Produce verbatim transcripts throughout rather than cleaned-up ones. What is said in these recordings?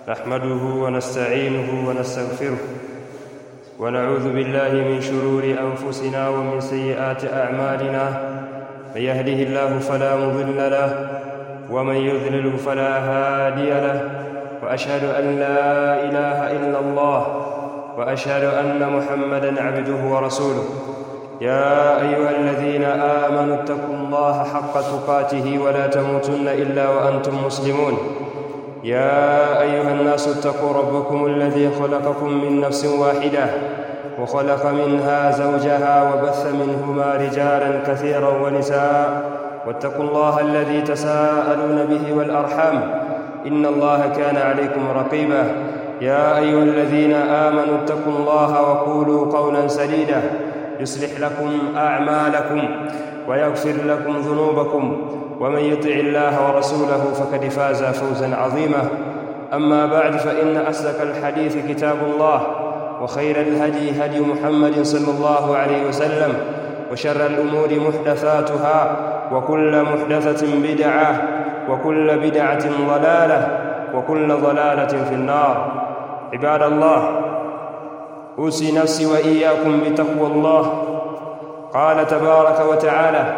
نحمده ونستعينه ونستغفره ونعوذ بالله من شرور أنفسنا ومن سيئات أعمالنا. من يهده الله فلا مضل له ومن يضلل فلا هادي له، وأشهد أن لا إله إلا الله وأشهد أن محمدًا عبده ورسوله. يا أيها الذين آمنوا اتقوا الله حق تقاته ولا تموتن إلا وأنتم مسلمون. يا أيها الناس اتقوا ربكم الذي خلقكم من نفس واحدة وخلق منها زوجها وبث منهما رجالا كثيرا ونساء، واتقوا الله الذي تساءلون به والأرحام إن الله كان عليكم رقيبا. يا أيها الذين آمنوا اتقوا الله وقولوا قولا سديدا يصلح لكم أعمالكم ويغفر لكم ذنوبكم، ومن يطع الله ورسوله فقد فاز فوزا عظيما. أما بعد، فإن أصدق الحديث كتاب الله، وخير الهدي هدي محمد صلى الله عليه وسلم، وشر الأمور محدثاتها، وكل محدثة بدعة، وكل بدعة ضلالة، وكل ضلالة في النار. عباد الله، أوصي نفسي وإياكم بتقوى الله. قال تبارك وتعالى: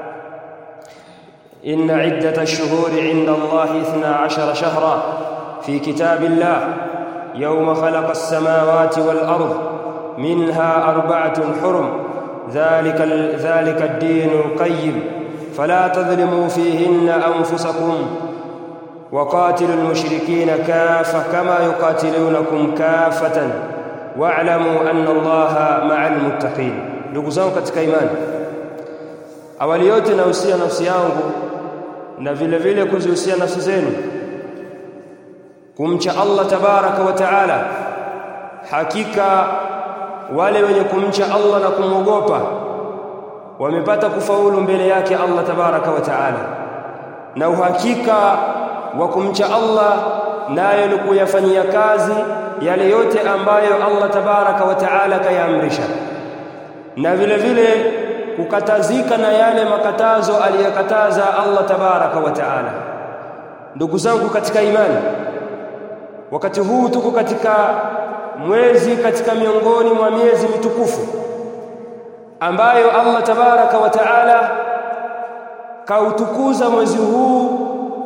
إن عدة الشهور عند الله اثنا عشر شهرا في كتاب الله يوم خلق السماوات والأرض منها أربعة حرم ذلك, ذلك الدين القيم فلا تظلموا فيهن أنفسكم وقاتلوا المشركين كافة كما يقاتلونكم كافة واعلموا أن الله مع المتقين. Ndugu zangu katika imani, awali yote nausia nafsi yangu na vile vile kuzihusia nafsi zenu kumcha Allah tabaraka wa taala. Hakika wale wenye kumcha Allah na kumwogopa wamepata kufaulu mbele yake Allah tabaraka wa taala, na uhakika wa kumcha Allah nayo ni kuyafanyia kazi yale yote ambayo Allah tabaraka wa taala kayaamrisha, na vile vile kukatazika na yale makatazo aliyokataza Allah tabaraka wa taala. Ndugu zangu katika imani, wakati huu tuko katika mwezi katika miongoni mwa miezi mitukufu ambayo Allah tabaraka wa taala kautukuza mwezi huu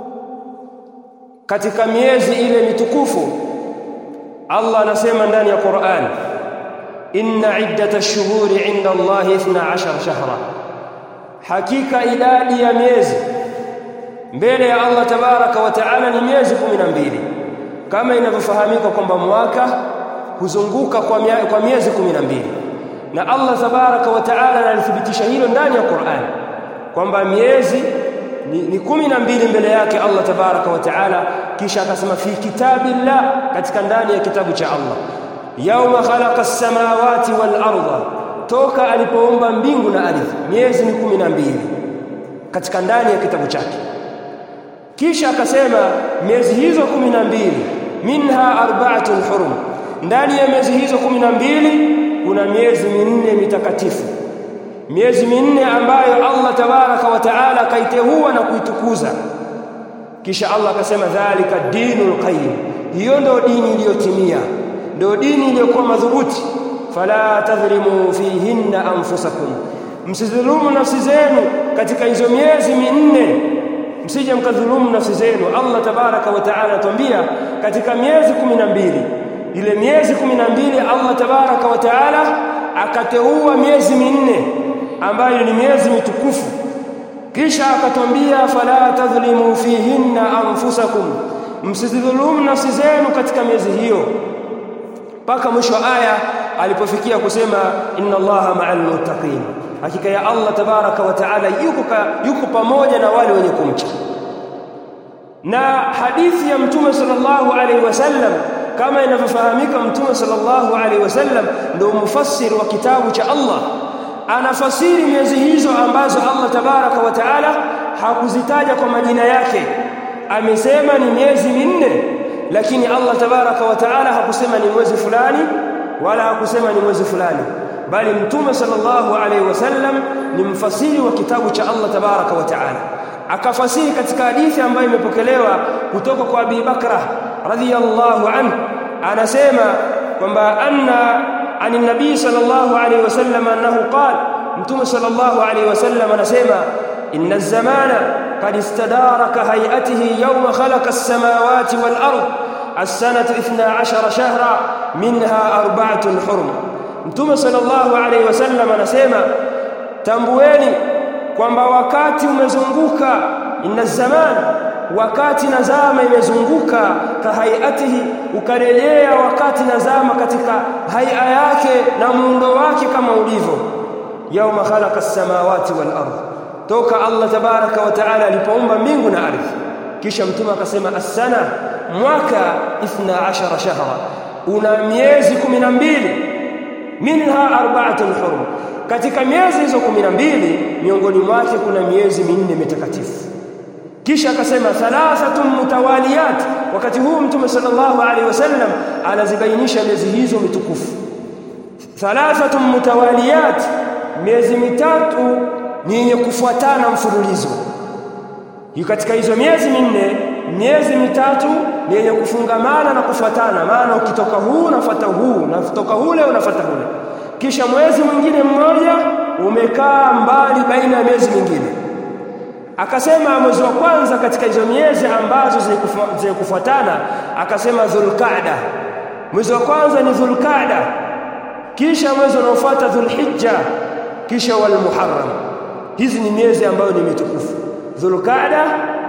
katika miezi ile mitukufu. Allah anasema ndani ya Qur'an: inna iddata ash-shuhuri 'inda Allahi ithna ashara shahra, hakika idadi ya miezi mbele ya Allah tabaraka wa taala ni miezi kumi na mbili, kama inavyofahamika kwamba mwaka huzunguka kwa, mia, kwa miezi kumi na mbili, na Allah tabaraka wa taala analithibitisha hilo ndani ya Qur'an kwamba miezi ni, ni kumi na mbili mbele yake Allah tabaraka wa taala. Kisha akasema fi kitabillah, katika ndani ya kitabu cha Allah, yauma khalaqa as-samawati wal arda, toka alipoumba mbingu na ardhi, miezi ni kumi na mbili katika ndani ya kitabu chake. Kisha akasema miezi hizo kumi na mbili minha arba'atun hurum, ndani ya miezi hizo kumi na mbili kuna miezi minne mitakatifu, miezi minne ambayo Allah tabaraka wa taala kaiteua na kuitukuza. Kisha Allah akasema dhalika dinul qayyim, hiyo ndio dini iliyotimia, ndio dini iliyokuwa madhubuti. Fala tadhlimu fihinna anfusakum, msidhulumu nafsi zenu katika hizo miezi minne, msije mkadhulumu nafsi zenu. Allah tabaraka wa taala atuambia katika miezi kumi na mbili, ile miezi kumi na mbili Allah tabaraka wa taala akateua miezi minne ambayo ni miezi mitukufu. Kisha akatwambia fala tadhlimu fihinna anfusakum, msidhulumu nafsi zenu katika miezi hiyo, mpaka mwisho aya alipofikia kusema inna Allaha ma'al muttaqin, hakika ya Allah tabaraka wa taala yuko yuko pamoja na wale wenye kumcha. Na hadithi ya Mtume sallallahu alaihi wasallam, kama inavyofahamika, Mtume sallallahu alaihi wasallam ndio mufassiri wa kitabu cha Allah, anafasiri miezi hizo ambazo Allah tabaraka wa taala hakuzitaja kwa majina yake. Amesema ni miezi minne, lakini Allah tabaraka wa taala hakusema ni mwezi fulani wala hakusema ni mwezi fulani, bali Mtume sallallahu alaihi wasallam ni mfasiri wa kitabu cha Allah tabaraka wa taala. Akafasiri katika hadithi ambayo imepokelewa kutoka kwa Abi Bakra radhiyallahu anhu anasema kwamba anna ani nabii sallallahu alayhi wasallam annahu qala, mtume sallallahu alayhi wasallam anasema inna az-zamana qad istadara ka hay'atihi yawma khalaqa as-samawati wal ard as-sanatu ithna ashara shahra minha arba'atun hurum. Mtume sallallahu alayhi wasallam anasema tambueni kwamba wakati umezunguka, inna az-zaman, wakati na zama imezunguka, kahayatihi, ukarejea wakati na zama katika haia yake na muundo wake kama ulivyo, yauma khalaqa as-samawati wal ardh, toka Allah tabaraka wa taala alipoumba mbingu na ardhi. Kisha mtume akasema as-sana, mwaka ithna ashara shahra, una miezi kumi na mbili, minha arba'atun hurum, katika miezi hizo kumi na mbili miongoni mwake kuna miezi minne mitakatifu. Kisha akasema thalathatun mutawaliyat, wakati huu mtume sallallahu alaihi wasallam anazibainisha miezi hizo mitukufu. Thalathatun mutawaliyat, miezi mitatu ni yenye kufuatana mfululizo. Hiyo katika hizo miezi minne, miezi mitatu ni yenye kufungamana na kufuatana, maana ukitoka huu unafuata huu, na kutoka ule unafuata ule. Kisha mwezi mwingine mmoja umekaa mbali baina ya miezi mingine. Akasema mwezi wa kwanza katika hizo miezi ambazo zenye kufuatana, akasema Dhulqa'da, mwezi wa kwanza ni Dhulqa'da, kisha mwezi unaofuata Dhulhijja, kisha wal Muharram. Hizi ni miezi ambayo ni mitukufu, Dhulqa'da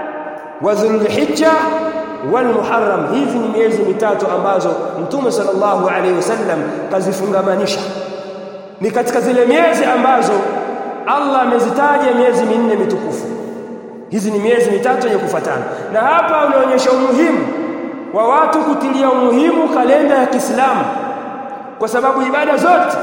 wa Dhulhijja wal Muharram. Hizi ni miezi mitatu ambazo Mtume sallallahu alaihi wasallam kazifungamanisha. Ni katika zile miezi ambazo Allah amezitaja miezi minne mitukufu. Hizi ni miezi mitatu yenye kufuatana. Na hapa unaonyesha umuhimu wa watu kutilia umuhimu kalenda ya Kiislamu, kwa sababu ibada zote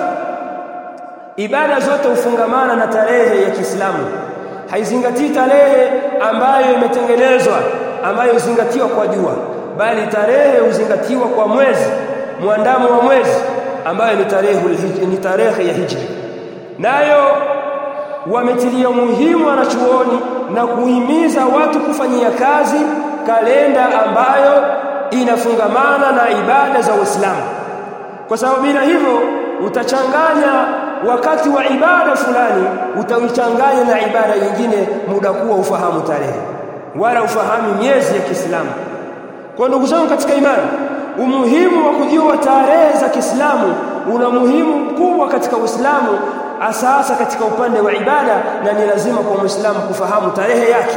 ibada zote hufungamana na tarehe ya Kiislamu. Haizingatii tarehe ambayo imetengenezwa, ambayo huzingatiwa kwa jua, bali tarehe huzingatiwa kwa mwezi, muandamo wa mwezi ambayo ni tarehe ni tarehe ya Hijri. Nayo wametilia umuhimu wanachuoni na kuhimiza watu kufanyia kazi kalenda ambayo inafungamana na ibada za Uislamu, kwa sababu bila hivyo utachanganya wakati wa ibada fulani, utaichanganya na ibada nyingine, muda kuwa ufahamu tarehe wala ufahamu miezi ya Kiislamu. Kwa ndugu zangu katika imani, umuhimu wa kujua tarehe za Kiislamu una muhimu mkubwa katika Uislamu, asasa katika upande wa ibada, na ni lazima kwa Muislamu kufahamu tarehe yake.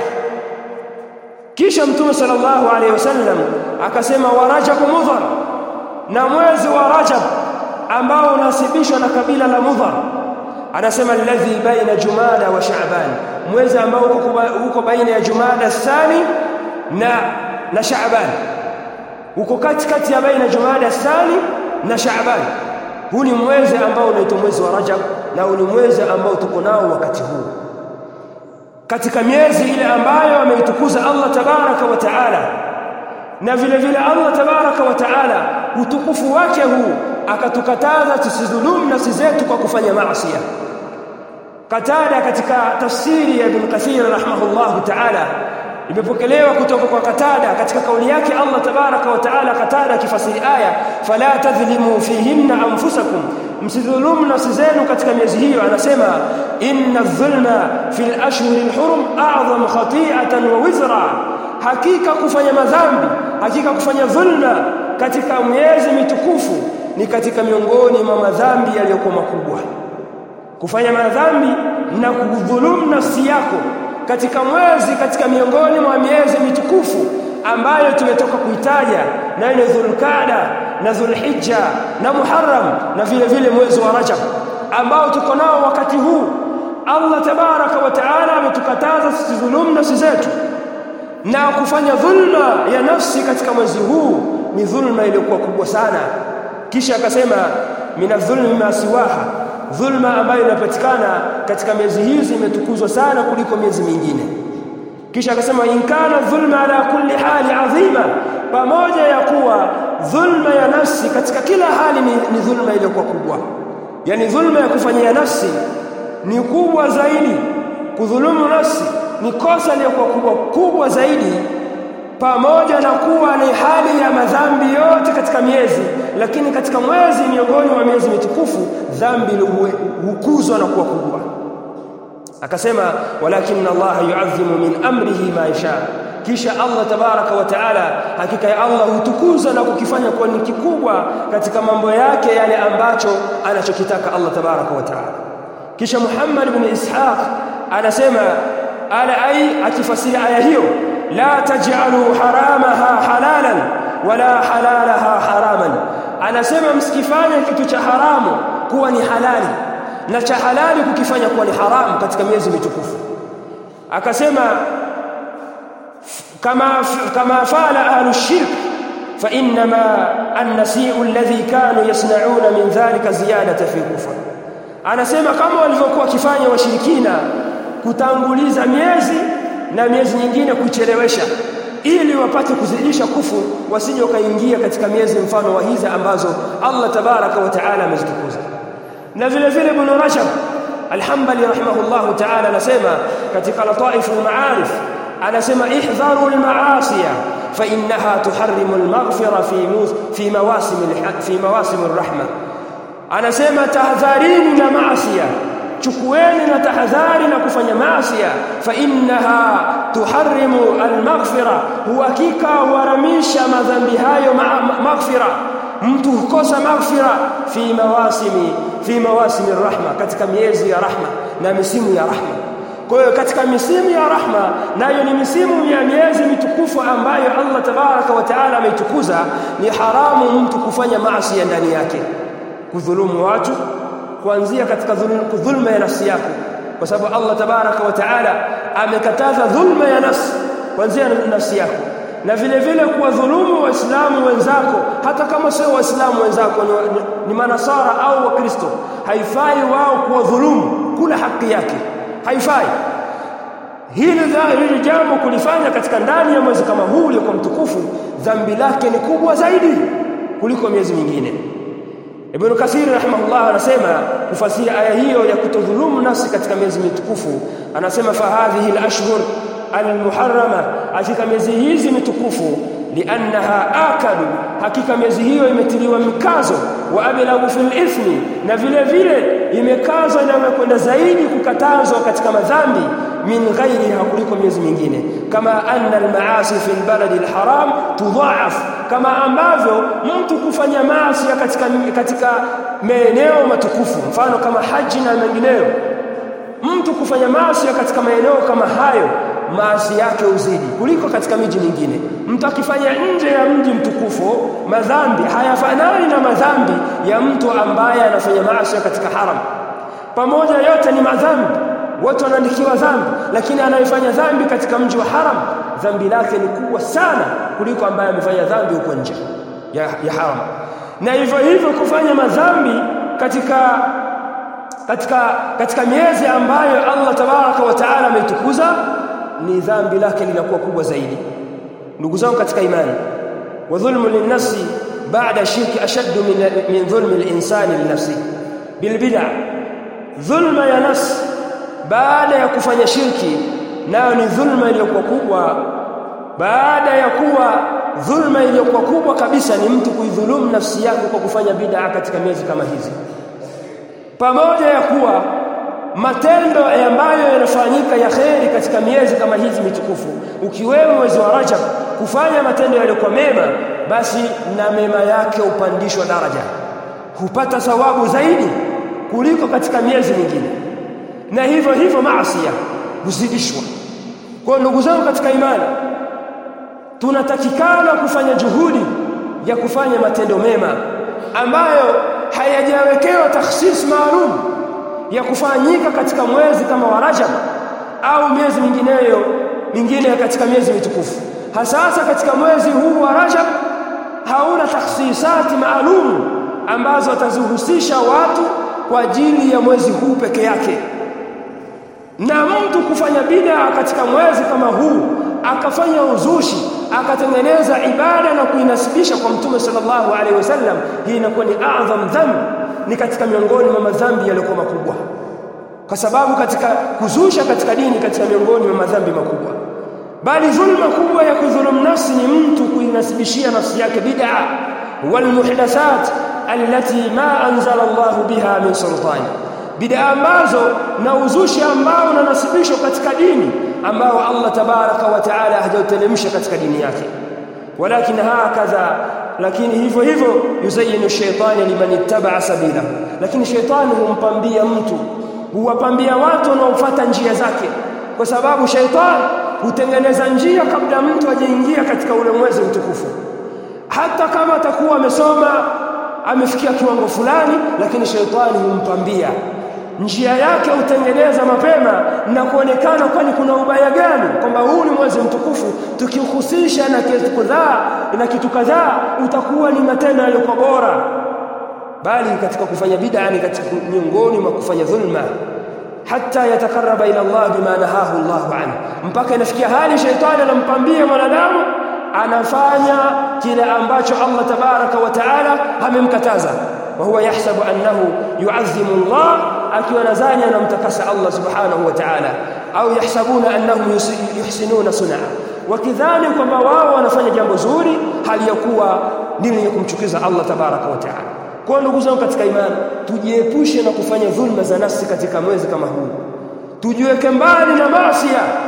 Kisha Mtume sallallahu alaihi wasallam akasema wa Rajab Mudhar, na mwezi wa Rajab ambao unasibishwa na kabila la Mudhar, anasema alladhi baina Jumada wa Sha'ban, mwezi ambao uko baina ya Jumada thani na na Sha'ban, uko katikati ya baina Jumada thani na Sha'ban. Huu ni mwezi ambao unaitwa mwezi wa Rajab, na huu ni mwezi ambao tuko nao wakati huu katika miezi ile ambayo ameitukuza Allah tabaraka wa taala. Na vile vile Allah tabaraka wa taala utukufu wake huu akatukataza tusidhulumu nafsi zetu kwa kufanya maasi. Katada katika tafsiri ya Ibn Kathir rahimahullahu taala, imepokelewa kutoka kwa Katada katika kauli yake Allah tabaraka wa taala, Katada kifasiri aya fala tadhlimu fihinna anfusakum, msidhulumu nafsi zenu katika miezi hiyo. Anasema inna adh-dhulma fil ashhuril hurum a'zam khati'atan wa wizra, hakika kufanya madhambi, hakika kufanya dhulma katika miezi mitukufu ni katika miongoni mwa madhambi yaliyokuwa makubwa. Kufanya madhambi na kudhulumu nafsi yako katika mwezi, katika miongoni mwa miezi mitukufu ambayo tumetoka kuitaja, na ile Dhulqa'da na Dhulhijja na Muharram, na vile vile mwezi wa Rajab ambao tuko nao wakati huu. Allah tabaraka wa taala ametukataza tusidhulumu nafsi zetu, na kufanya dhulma ya nafsi katika mwezi huu ni dhulma iliyokuwa kubwa sana. Kisha akasema minadh-dhulmi ma siwaha, dhulma ambayo inapatikana katika miezi hizi imetukuzwa sana kuliko miezi mingine. Kisha akasema in kana dhulma ala kulli hali adhima, pamoja ya kuwa dhulma ya nafsi katika kila hali ni, ni dhulma iliyokuwa kubwa. Yani dhulma ya kufanyia nafsi ni kubwa zaidi, kudhulumu nafsi ni kosa lililokuwa kubwa kubwa zaidi pamoja na kuwa ni hali ya madhambi yote katika miezi, lakini katika mwezi miongoni mwa miezi mitukufu dhambi hukuzwa na kuwa kubwa. Akasema walakinna Allah yu'azzimu min amrihi ma yasha, kisha Allah tabaraka wa taala, hakika ya Allah hutukuza na kukifanya kuwa ni kikubwa katika mambo yake yale ambacho anachokitaka Allah tabaraka wa taala. Kisha Muhammad ibn Ishaq anasema ala ay, akifasiri aya hiyo, la taj'alu haramaha halalan wala halalaha haraman, anasema msikifanye kitu cha haramu kuwa ni halali na cha halali kukifanya kuwa ni haramu katika miezi mitukufu. Akasema kama kama fa'ala ahlu shirk fa inma an-nasi'u alladhi kanu yasna'una min dhalika ziyadatan fi kufr, anasema kama walivyokuwa kifanya washirikina kutanguliza miezi na miezi nyingine kuchelewesha ili wapate kuzidisha kufu, wasije wakaingia katika miezi mfano wa hizi ambazo Allah tabaraka wa taala amezitukuza. Na vile vile Ibn Rajab al-Hanbali rahimahullah taala anasema katika Lataif al-Ma'arif, anasema ihdharu al-ma'asiya fa innaha tuharrimu al-maghfira fi fi mawasim fi mawasim ar-rahma, anasema tahadharini na maasiya, chukueni na tahadhari na kufanya maasiya, fa innaha tuharrimu al-maghfira, hakika huharamisha madhambi hayo maghfira, mtu hukosa maghfira fi mawasimi fi mawasimi rahma, katika miezi ya rahma na misimu ya rahma. Kwa hiyo katika misimu ya rahma, nayo ni misimu ya miezi mitukufu ambayo Allah tabaraka wa taala ameitukuza, ni haramu mtu kufanya maasi ndani yake, kudhulumu watu, kuanzia katika dhulma ya nafsi yako, kwa sababu Allah tabaraka wa taala amekataza dhulma ya nafsi kuanzia nafsi yako, na vile vile kuwadhulumu waislamu wenzako, hata kama sio waislamu wenzako, ni, ni manasara au wakristo, haifai wao kuwadhulumu, kula haki yake haifai. Hili hili jambo kulifanya katika ndani ya mwezi kama huu uliokuwa mtukufu, dhambi lake ni kubwa zaidi kuliko miezi mingine. Ibn Kathir rahimahullah anasema kufasiri aya hiyo ya kutodhulumu nafsi katika miezi mitukufu, anasema fa hadhihi al-ashhur al-muharrama, hakika miezi hizi mitukufu, liannaha akadu, hakika miezi hiyo imetiliwa mkazo, wa ablagu fil ithmi, na vile vile imekazwa na imekwenda zaidi kukatazwa katika madhambi, min ghairiha, kuliko miezi mingine. Kama anna al-maasi fi al-balad al-haram tudha'af, kama ambavyo mtu kufanya maasi katika katika maeneo matukufu, mfano kama haji na mengineyo, mtu kufanya maasi katika maeneo kama hayo, maasi yake uzidi kuliko katika miji mingine. Mtu akifanya nje ya mji mtukufu, madhambi hayafanani na madhambi ya mtu ambaye anafanya maasi katika haram. Pamoja yote ni madhambi, wote wanaandikiwa dhambi, lakini anayefanya dhambi katika mji wa haram, dhambi lake ni kubwa sana kuliko ambaye amefanya dhambi huko nje ya, ya haram. Na hivyo hivyo kufanya madhambi katika katika katika miezi ambayo Allah tabaraka wa taala ameitukuza, ni dhambi lake linakuwa kubwa zaidi. Ndugu zangu katika imani, wa dhulmu linnafsi ba'da shirki ashaddu min min dhulmi al-insani linafsi bil bid'ah, dhulma ya nafsi baada ya kufanya shirki, nayo ni dhulma iliyokuwa kubwa. Baada ya kuwa dhulma iliyokuwa kubwa kabisa ni mtu kuidhulumu nafsi yake kwa kufanya bid'a katika miezi kama hizi, pamoja ya kuwa matendo ambayo yanafanyika ya kheri katika miezi kama hizi mitukufu, ukiwemo mwezi wa Rajab, kufanya matendo yaliyokuwa mema, basi na mema yake upandishwa daraja, hupata thawabu zaidi kuliko katika miezi mingine, na hivyo hivyo maasi huzidishwa. Kwa ndugu zangu katika imani, tunatakikana kufanya juhudi ya kufanya matendo mema ambayo hayajawekewa takhsis maalum ya kufanyika katika mwezi kama wa Rajab au miezi mingineyo mingine katika miezi mitukufu. Hasa katika mwezi huu wa Rajab hauna takhsisati maalum ambazo watazihusisha watu kwa ajili ya mwezi huu peke yake. Na mtu kufanya bid'a katika mwezi kama huu, akafanya uzushi, akatengeneza ibada na kuinasibisha kwa Mtume sallallahu alaihi wasallam, hii inakuwa ni a'zam dhambi, ni katika miongoni mwa madhambi yaliyokuwa makubwa, kwa sababu katika kuzusha katika dini katika miongoni mwa madhambi makubwa. bali dhulma kubwa ya kudhulumu nafsi ni mtu kuinasibishia nafsi yake bid'a wal muhdathat allati ma anzala Allah biha min sultani, bid'a ambazo na uzushi ambao unanasibishwa katika dini ambao Allah tabaraka wa taala hajautelemsha katika dini yake. Walakin hakadha, lakini hivyo hivyo yuzayinu shaytani liman ittaba sabila, lakini shaytani humpambia mtu, huwapambia watu wanaofuata njia zake, kwa sababu shaytani hutengeneza njia kabla mtu hajaingia katika ule mwezi mtukufu. Hata kama atakuwa amesoma, amefikia kiwango fulani, lakini shaytani humpambia njia yake, utengeneza mapema na kuonekana kwani kuna ubaya gani, kwamba huu ni mwezi mtukufu, tukihusisha na kitu kadhaa na kitu kadhaa utakuwa ni matendo yaliyo bora. Bali katika kufanya bid'a ni katika miongoni mwa kufanya dhulma, hata yatakaraba ila Allah bima nahahu Allah anhu, mpaka inafikia hali shaytani anampambia mwanadamu anafanya kile ambacho Allah tabaraka wa taala amemkataza, wa huwa yahsabu annahu yu'azzimu Allah, akiwa nadhani anamtakasa Allah subhanahu wa ta'ala, au yahsabuna annahum yuhsinuna sun'a, wakidhani kwamba wao wanafanya jambo zuri hali ya kuwa dini ya kumchukiza Allah tabaraka wa ta'ala. Kwa ndugu zangu katika imani, tujiepushe na kufanya dhulma za nafsi katika mwezi kama huu, tujiweke mbali na maasi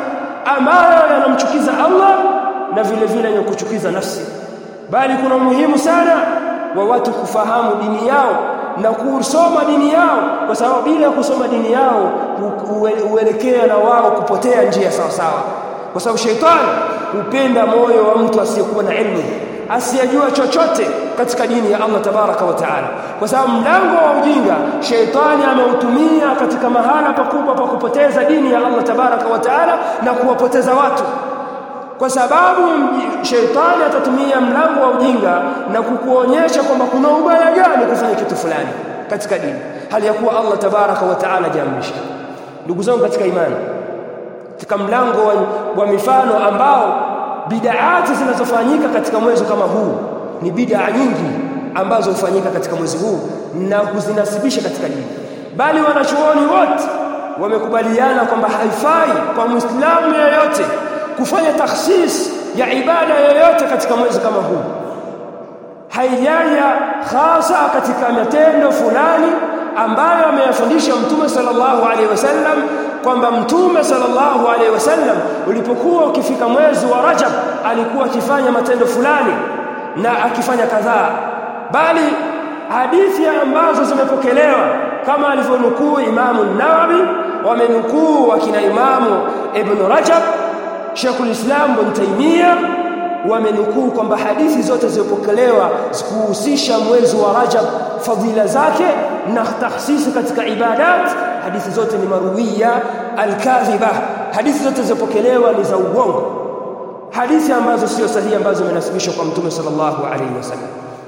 ambayo yanamchukiza Allah na vile vile yenye kuchukiza nafsi. Bali kuna umuhimu sana wa watu kufahamu dini yao na kusoma dini yao, kwa sababu bila kusoma dini yao huelekea na wao kupotea njia sawa sawa, kwa sababu shaytani hupenda moyo wa mtu asiyekuwa na elimu, asiyejua chochote katika dini ya Allah tabaraka wa taala, kwa sababu mlango wa ujinga shaytani ameutumia katika mahala pakubwa pa kupoteza dini ya Allah tabaraka wa taala na kuwapoteza watu, kwa sababu shaytani atatumia mlango wa ujinga na kukuonyesha kwamba kuna ubaya gani kufanya kitu fulani katika dini, hali ya kuwa Allah tabaraka wa taala jaamrisha. Ndugu zangu katika imani, katika mlango wa, wa mifano ambao bid'ati zinazofanyika katika mwezi kama huu ni bid'a nyingi ambazo hufanyika katika mwezi huu na kuzinasibisha katika dini, bali wanachuoni wote wamekubaliana kwamba haifai kwa Muislamu yeyote kufanya takhsis ya ibada yoyote katika mwezi kama huu, haijaja hasa katika matendo fulani ambayo ameyafundisha Mtume sallallahu alaihi wasallam, kwamba Mtume sallallahu alaihi wasallam ulipokuwa ukifika mwezi wa Rajab alikuwa akifanya matendo fulani na akifanya kadhaa, bali hadithi ambazo zimepokelewa kama alivyonukuu Imamu Nawawi, wamenukuu wakina Imamu Ibn Rajab, Sheikhul Islam Ibn Taymiyyah, wamenukuu kwamba hadithi zote zilizopokelewa zikuhusisha mwezi wa Rajab, fadhila zake na tahsisi katika ibadat, hadithi zote ni maruwiya al-kadhiba, hadithi zote zilizopokelewa ni za uongo, hadithi ambazo sio sahihi, ambazo zimenasibishwa kwa Mtume sallallahu alaihi wasallam.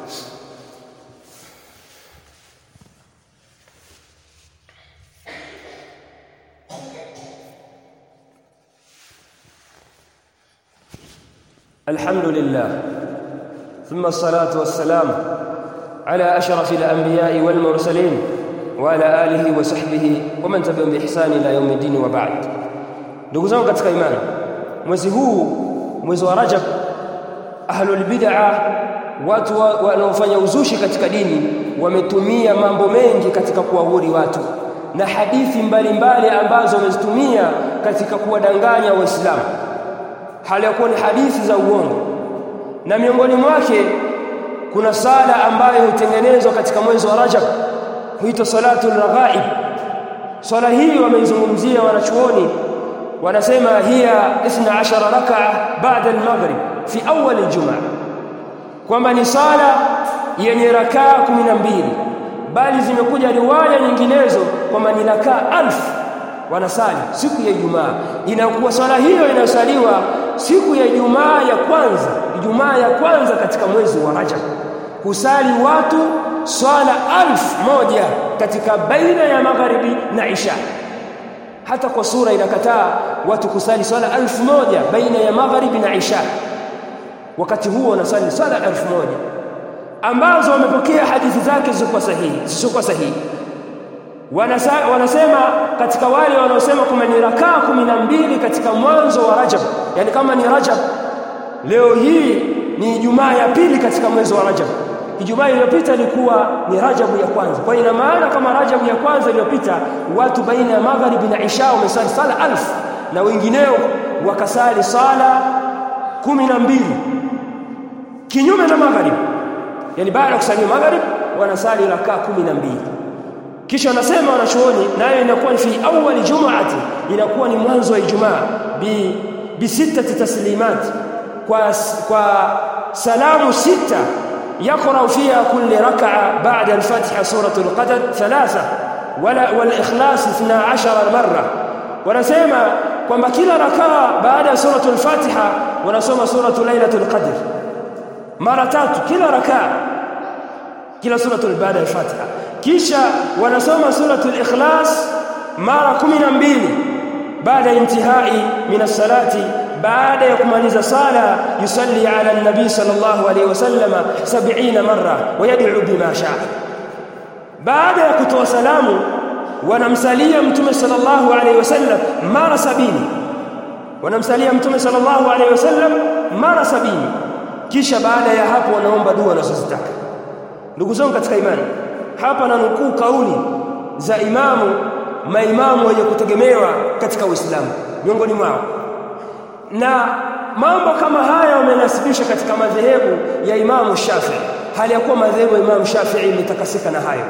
الحمد لله ثم الصلاة والسلام على أشرف الأنبياء والمرسلين وعلى آله وصحبه ومن تبعهم بإحسان إلى يوم الدين وبعد. ndugu zangu katika imani, mwezi huu, mwezi wa Rajab, ahlul bid'ah, watu wanaofanya uzushi katika dini, wametumia mambo mengi katika kuwahuri watu na hadithi mbalimbali ambazo wamezitumia katika kuwadanganya Waislamu, hali ya kuwa ni hadithi za uongo. Na miongoni mwake kuna sala ambayo hutengenezwa katika mwezi wa Rajab, huitwa salatul raghaib. Sala hii wameizungumzia wanachuoni, wanasema hiya ithna ashara rak'a ba'da al-maghrib fi awwal al-jum'a, kwamba ni sala yenye rakaa kumi na mbili, bali zimekuja riwaya nyinginezo kwamba ni rakaa alfu wanasali siku ya Ijumaa. Inakuwa swala hiyo inasaliwa siku ya Ijumaa ya kwanza, Ijumaa ya kwanza katika mwezi wa Rajab, kusali watu swala alfu moja katika baina ya magharibi na isha. Hata kwa sura inakataa watu kusali swala alfu moja baina ya magharibi na isha, wakati huo wanasali swala alfu moja ambazo wamepokea hadithi zake zisizo sahihi zisizo sahihi. wanasema katika wale wanaosema kama ni rakaa kumi na mbili katika mwanzo wa Rajab, yani kama ni Rajab leo hii ni Ijumaa ya pili katika mwezi wa Rajab, Ijumaa iliyopita ilikuwa ni Rajab ya kwanza. Kwa ina maana kama Rajab ya kwanza iliyopita watu baina ya magharibi na isha wamesali sala alfu na wengineo wakasali sala kumi na mbili kinyume na magharibi, yani baada ya kusali maghrib wanasali rakaa kumi na mbili. Kisha wanasema wanachuoni nayo inakuwa ni fi awwal jumu'ati, inakuwa ni mwanzo wa Ijumaa bi bi sitati taslimat, kwa kwa salamu sita يقرأ فيها كل ركعة بعد الفتحة سورة القدر ثلاثة والإخلاص اثنا عشر مرة. ونسمع kwamba kila rakaa baada ya sura al-Fatiha wanasoma sura Lailatul Qadr mara tatu kila rakaa, kila sura baada ya Fatiha, kisha wanasoma sura al-Ikhlas mara kumi na mbili baada intihai min as-salati, baada ya kumaliza sala yusalli ala an-nabi sallallahu alayhi wasallam sabini marra wa yad'u bima sha'a. Baada ya kutoa salamu wanamsalia mtume sallallahu alayhi wasallam mara sabini, wanamsalia mtume sallallahu alayhi wasallam mara sabini, kisha baada ya hapo wanaomba dua wanazozitaka. Ndugu zangu katika imani, hapa na nukuu kauli za imamu maimamu wenye kutegemewa katika Uislamu miongoni mwao, na mambo kama haya wamenasibisha katika madhehebu ya Imamu Shafi'i, hali ya kuwa madhehebu ya Imamu Shafi'i imetakasika na hayo,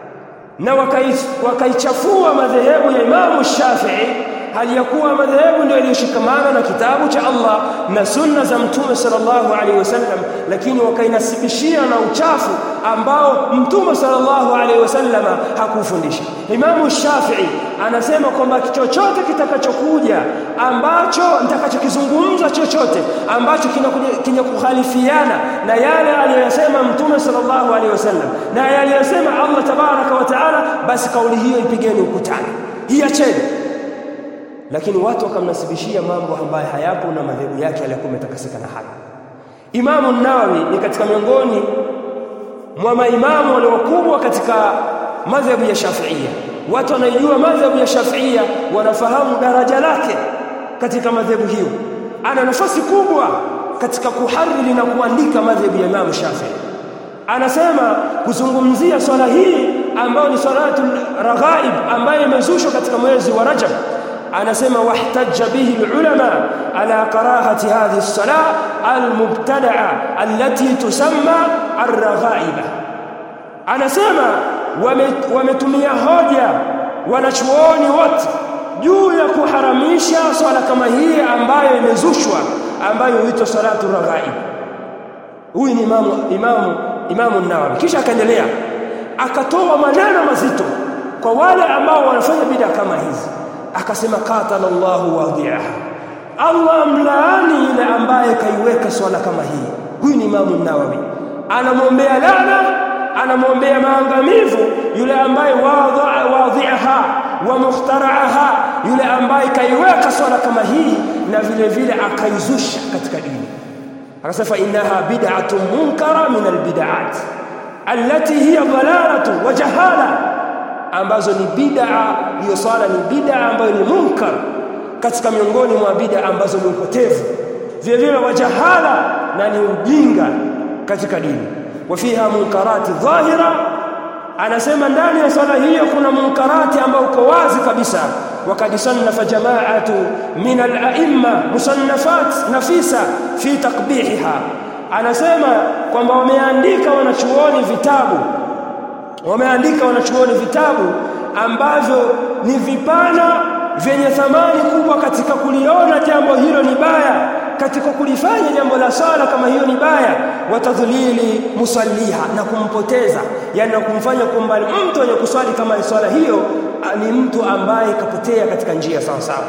na wakaichafua madhehebu ya Imamu Shafi'i hali ya kuwa madhehebu ndio iliyoshikamana na kitabu cha Allah na sunna za Mtume sallallahu alaihi wasallam, lakini wakainasibishia na uchafu ambao Mtume sallallahu alaihi wasallam hakufundisha. Imamu Shafi'i anasema kwamba chochote kitakachokuja ambacho nitakachokizungumza chochote ambacho kinakuja kukhalifiana na yale aliyosema Mtume sallallahu alaihi wasallam na yale aliyosema Allah tabaraka wa taala, basi kauli hiyo ipigeni ukutani, hii acheni. Lakini watu wakamnasibishia mambo ambayo hayapo na madhehebu yake yalikuwa yametakasika na hayo. Imamu Nawawi ni katika miongoni mwa maimamu waliokubwa katika madhehebu ya Shafi'ia. Watu wanaijua madhehebu ya Shafi'ia, wanafahamu daraja lake katika madhehebu hiyo. Ana nafasi kubwa katika kuhariri na kuandika madhehebu ya Imam Shafi'i. Anasema kuzungumzia swala hii ambayo ni salatul raghaib ambayo imezushwa katika mwezi wa Rajab. Anasema wahtajja bihi ulama ala karahati hadhihi as-salah al-mubtada'a allati tusamma ar-raghaiba. Anasema wametumia hoja wanachuoni wote juu ya kuharamisha swala kama hii ambayo imezushwa, ambayo huitwa salatu raghaib. Huyu ni imamu imamu imamu Nawawi. Kisha akaendelea akatoa maneno mazito kwa wale ambao wanafanya bid'a kama hizi. Akasema qatalallahu wadhi'aha, Allah mlaani yule ambaye kaiweka swala kama hii. Huyu ni Imamu Nawawi, anamwombea laana, anamwombea maangamivu yule ambaye wadhi'aha wa mukhtara'aha, yule ambaye kaiweka swala kama hii na vile vile akaizusha katika dini. Akasema innaha bid'atun munkara min albid'at allati hiya dhalalatu wa jahala, ambazo ni bid'a. Hiyo swala ni bid'a ambayo ni munkar katika miongoni mwa bid'a ambazo ni upotevu, vile vile wajahala na ni ujinga katika dini. Wafiha munkarati dhahira, anasema ndani ya swala hiyo kuna munkarati ambao uko wazi kabisa. Wakad sannafa jama'atu min al-a'imma musannafat nafisa fi taqbihiha, anasema kwamba wameandika wanachuoni vitabu wameandika wanachuoni vitabu ambavyo ni vipana vyenye thamani kubwa katika kuliona jambo hilo ni baya, katika kulifanya jambo la sala kama hiyo ni baya, watadhilili musalliha, na kumpoteza, yani na kumfanya kumbali mtu mwenye kuswali kama swala hiyo ni mtu ambaye kapotea katika njia sawa sawa.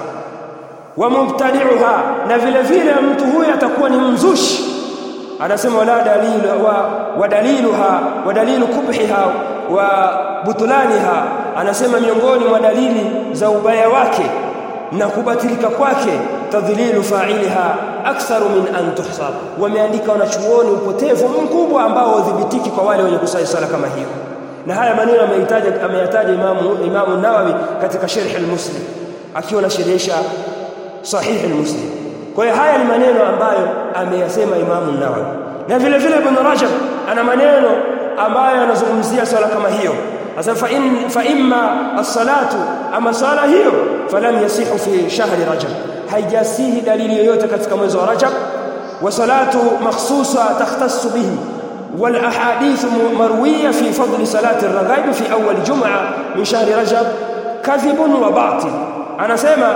Wa mubtadi'uha, na vile vile mtu huyu atakuwa ni mzushi. Anasema wala dalilu wa wadaliluha wa dalilu kubhiha wa butulaniha, anasema miongoni mwa dalili za ubaya wake na kubatilika kwake, tadhlilu fa'iliha aktharu min an tuhsab. Wameandika wanachuoni upotevu mkubwa ambao udhibitiki kwa wale wenye kusali sala kama hiyo. na haya maneno ameyataja ameyataja Imamu Imamu Nawawi katika Sharh al-Muslim akiwa anasherehesha Sahih al-Muslim. Kwa hiyo haya ni maneno ambayo ameyasema Imamu Nawawi, na vile vile Ibn Rajab ana maneno ambayo yanazungumzia swala kama hiyo. Sasa fa in fa imma as-salatu, ama swala hiyo falam yasihu fi shahri Rajab, haijasihi dalili yoyote katika mwezi wa Rajab. Wa salatu makhsusa takhtassu bihi wal ahadith marwiya fi fadli salati ar-raghaib fi awwal jum'a min shahri Rajab kadhibun wa batil. Anasema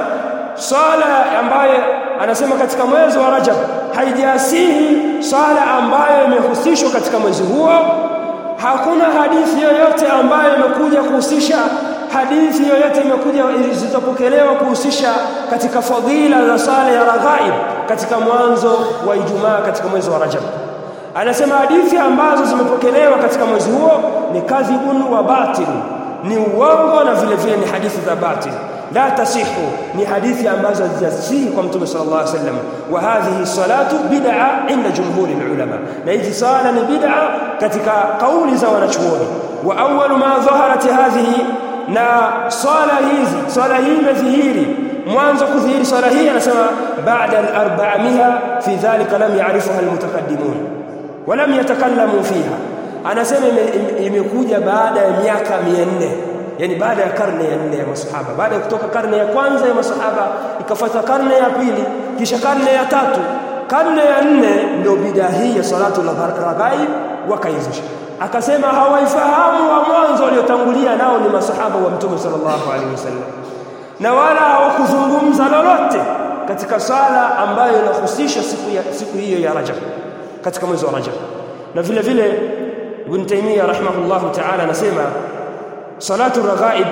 swala ambayo anasema katika mwezi wa Rajab haijasihi swala ambayo imehusishwa katika mwezi huo. Hakuna hadithi yoyote ambayo imekuja kuhusisha hadithi yoyote imekuja zitapokelewa kuhusisha katika fadhila za sala ya raghaib katika mwanzo wa Ijumaa katika mwezi wa Rajab. Anasema hadithi ambazo zimepokelewa katika mwezi huo ni kadhibun wa batil, ni uongo na vile vile ni hadithi za batil, la tasihu, ni hadithi ambazo hazisihi kwa Mtume sallallahu alaihi wasallam. Wa hadhihi salatu bid'a inda jumhuri ulama, na hizi sala ni bid'a katika kauli za wanachuoni. Wa awwalu ma dhaharat hadhihi, na swala hizi swala hii imedhihiri, mwanzo kudhihiri swala hii anasema baada al-arba'amia fi dhalika lam ya'rifuha al-mutaqaddimun wa lam yatakallamu fiha. Anasema imekuja baada ya miaka mia nne, yani baada ya karne ya nne ya masahaba, baada ya kutoka karne ya kwanza ya masahaba ikafuata karne ya pili, kisha karne ya tatu, karne ya nne ndio bidaa hii ya salatu al-raghaib wakaizusha. Akasema hawaifahamu wa mwanzo waliotangulia nao ni masahaba wa Mtume sallallahu alaihi wasallam, na wala hawakuzungumza lolote katika sala ambayo inahusisha siku ya siku hiyo ya Rajab katika mwezi wa Rajab. Na vile vile Ibn Taymiyyah rahimahullahu ta'ala anasema salatu raghaib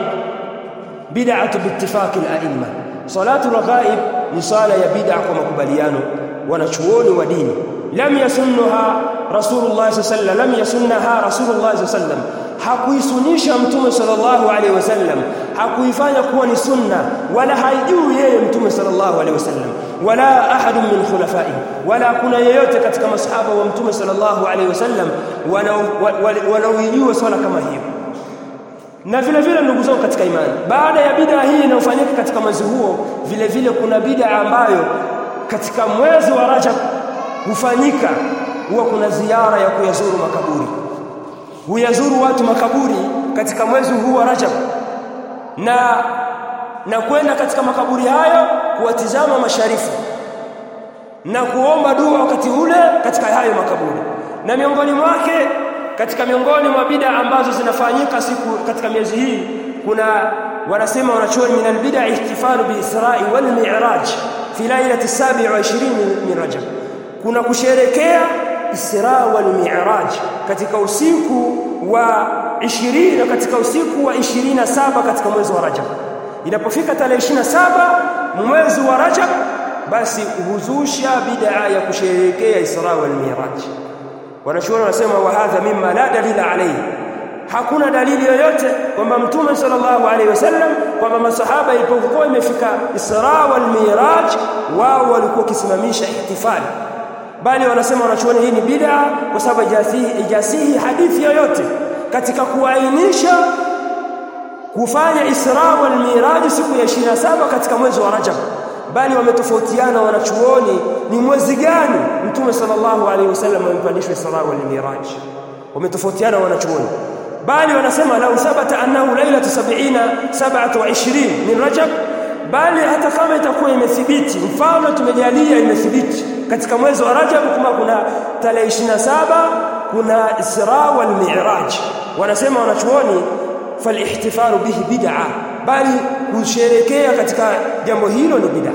bid'atu biittifaq al-a'imma. Salatu raghaib ni sala ya bid'a kwa makubaliano wanachuoni wa dini. Lam yasunnaha Rasulullah sallallahu alaihi wasallam, lam yasunnaha Rasulullah sallallahu alaihi wasallam, hakuisunisha Mtume sallallahu alaihi wasallam, hakuifanya kuwa ni sunna, wala haijui yeye Mtume sallallahu alaihi wasallam, wala ahadun min khulafai, wala kuna yeyote katika masahaba wa Mtume sallallahu alaihi wasallam wanaoijua swala kama hiyo. Na vile vile ndugu zangu katika imani, baada ya bid'a hii inayofanyika katika mwezi huo, vile vile kuna bid'a ambayo katika mwezi wa Rajab hufanyika, huwa kuna ziara ya kuyazuru makaburi. Huyazuru watu makaburi katika mwezi huu wa Rajab, na na kwenda katika makaburi hayo kuwatizama masharifu na kuomba dua wakati ule katika hayo makaburi. Na miongoni mwake, katika miongoni mwa bid'a ambazo zinafanyika siku katika miezi hii, kuna wanasema wanachuoni min albid'a ihtifalu bi Isra'i wal Mi'raj fi lailati sabi'i wa ishirini min Rajab, kuna kusherekea Isra wal Mi'raj katika usiku wa ishirini, katika usiku wa ishirini na saba katika mwezi wa Rajab. Inapofika tarehe ishirini na saba mwezi wa Rajab, basi huzusha bid'a ya kusherekea Isra wal Mi'raj. Wanachuoni wanasema wa hadha mimma la dalila alayhi, hakuna dalili yoyote kwamba Mtume sallallahu alaihi wasallam, kwamba masahaba ilipokuwa imefika Isra wal Mi'raj wao walikuwa kisimamisha ihtifali, bali wanasema wanachuoni hii ni bid'a kwa sababu ijasihi ijasihi hadithi yoyote katika kuainisha kufanya Isra wal Mi'raj siku ya ishirini na saba katika mwezi wa Rajab. Bali wametofautiana wanachuoni ni mwezi gani Mtume sallallahu alaihi wasallam alipandishwa Isra wal Mi'raj, wametofautiana wanachuoni. Bali wanasema lau sabata annahu lailatu sab'ina sab'atu wa ishirini min Rajab, bali hata kama itakuwa imethibiti, mfano tumejalia imethibiti katika mwezi wa Rajab kama kuna tarehe ishirini na saba kuna Isra wal Mi'raj, wanasema wanachuoni falihtifalu bihi bid'a, bali kusherekea katika jambo hilo ni bid'a.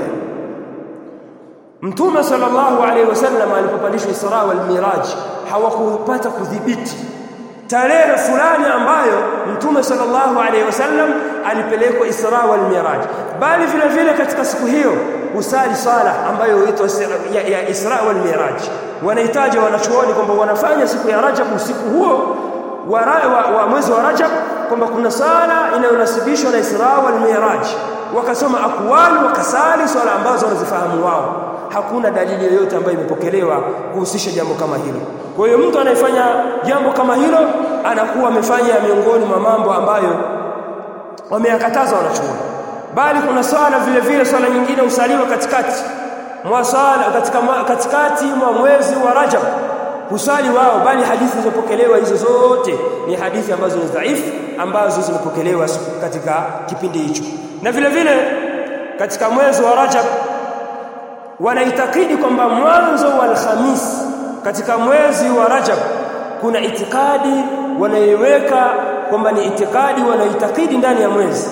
Mtume sallallahu alaihi wasallam alipopandishwa Isra wal Mi'raj hawakupata kudhibiti tarehe fulani ambayo Mtume sallallahu alaihi wasallam alipelekwa Isra wal Mi'raj, bali vile vile katika siku hiyo usali sala ambayo huitwa ya, ya Isra wal Mi'raj. Wanahitaji wanachuoni kwamba wanafanya siku ya Rajab, usiku huo wa, wa, wa mwezi wa Rajab, kwamba kuna sala inayonasibishwa na Isra wal Mi'raj, wakasoma akwali, wakasali swala ambazo wanazifahamu wao. hakuna dalili yoyote ambayo imepokelewa kuhusisha jambo kama hilo. Kwa hiyo mtu anayefanya jambo kama hilo anakuwa amefanya miongoni mwa mambo ambayo wameyakataza wanachuoni. Bali kuna swala vile vile swala nyingine usaliwa katikati mwa swala katika katikati mwa mwezi wa Rajab kusali wao, bali hadithi zilizopokelewa hizo zote ni hadithi ambazo ni dhaifu ambazo zimepokelewa katika kipindi hicho. Na vile vile katika mwezi wa Rajab wanaitakidi kwamba mwanzo wa Alhamis katika mwezi wa Rajab kuna itikadi wanaiweka kwamba ni itikadi wanaitakidi ndani ya mwezi.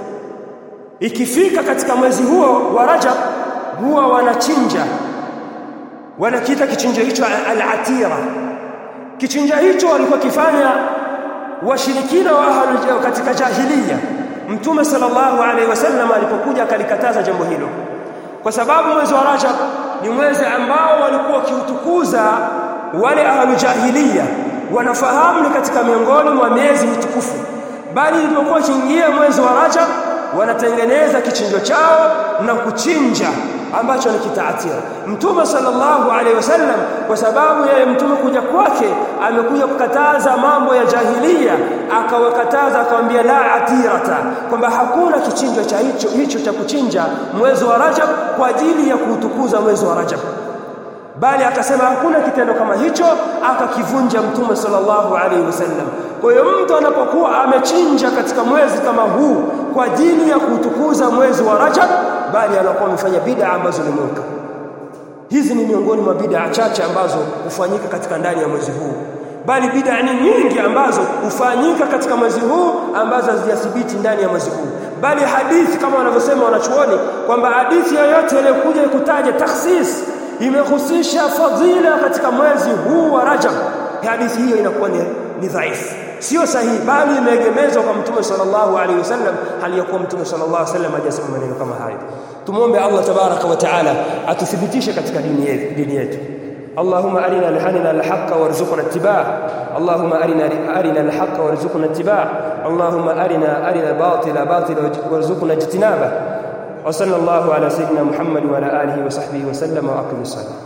Ikifika katika mwezi huo wa Rajab huwa wanachinja, wanakiita kichinjo hicho al-atira. Kichinja hicho walikuwa kifanya washirikina wa ahli katika jahiliya. Mtume sallallahu alaihi wasallam alipokuja akalikataza jambo hilo, kwa sababu mwezi wa Rajab ni mwezi ambao walikuwa kiutukuza wale ahli jahiliya, wanafahamu ni katika miongoni mwa miezi mitukufu. Bali ilipokuwa kiingia mwezi wa Rajab wanatengeneza kichinjo chao na kuchinja ambacho ni kitaatira. Mtume sallallahu alaihi wasallam kwa sababu yeye mtume kuja kwake amekuja kukataza mambo ya jahiliya, akawakataza akamwambia la atirata, kwamba hakuna kichinjo cha hicho hicho cha kuchinja mwezi wa Rajab kwa ajili ya kuutukuza mwezi wa Rajab, bali akasema hakuna kitendo kama hicho, akakivunja Mtume sallallahu alaihi wasallam. Kwa hiyo mtu anapokuwa amechinja katika mwezi kama huu kwa ajili ya kutukuza mwezi wa Rajab, bali anakuwa amefanya bid'a ambazo ni munkar. Hizi ni miongoni mwa bid'a chache ambazo hufanyika katika ndani ya mwezi huu, bali bid'a ni nyingi ambazo hufanyika katika mwezi huu ambazo hazijathibiti ndani ya mwezi huu. Bali hadithi kama wanavyosema wanachuoni kwamba hadithi yoyote iliyokuja kutaja takhsis imehusisha fadhila katika mwezi huu wa Rajab, hadithi hiyo inakuwa ni, ni dhaifu, sio sahihi, bali imeegemezwa kwa Mtume sallallahu alaihi wasallam, hali ya kuwa Mtume sallallahu alaihi wasallam hajasema maneno kama hayo. Tumuombe Allah tabaraka wa taala atuthibitishe katika dini yetu dini yetu. اللهم أرنا لحننا الحق وارزقنا اتباعه اللهم أرنا أرنا الحق وارزقنا اتباعه اللهم أرنا أرنا الباطل باطلا وارزقنا اجتنابه. وصلى الله على سيدنا محمد وعلى آله وصحبه وسلم وأقم الصلاة.